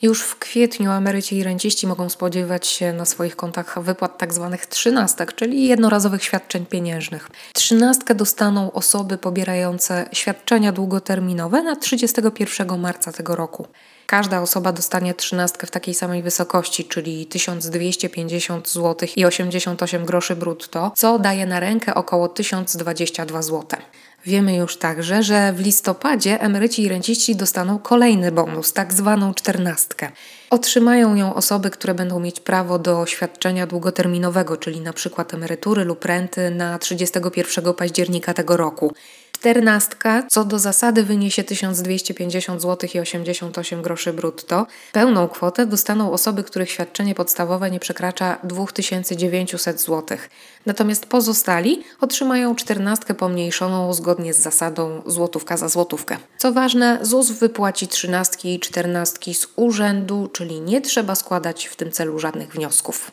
Już w kwietniu emeryci i renciści mogą spodziewać się na swoich kontach wypłat tzw. trzynastek, czyli jednorazowych świadczeń pieniężnych. Trzynastkę dostaną osoby pobierające świadczenia długoterminowe na 31 marca tego roku. Każda osoba dostanie trzynastkę w takiej samej wysokości, czyli 1250 zł i 88 groszy brutto, co daje na rękę około 1022 zł. Wiemy już także, że w listopadzie emeryci i renciści dostaną kolejny bonus, tak zwaną czternastkę. Otrzymają ją osoby, które będą mieć prawo do świadczenia długoterminowego, czyli na przykład emerytury lub renty na 31 października tego roku. Czternastka co do zasady wyniesie 1250 zł i 88 groszy brutto. Pełną kwotę dostaną osoby, których świadczenie podstawowe nie przekracza 2900 zł. Natomiast pozostali otrzymają czternastkę pomniejszoną zgodnie z zasadą złotówka za złotówkę. Co ważne, ZUS wypłaci trzynastki i czternastki z urzędu, czyli nie trzeba składać w tym celu żadnych wniosków.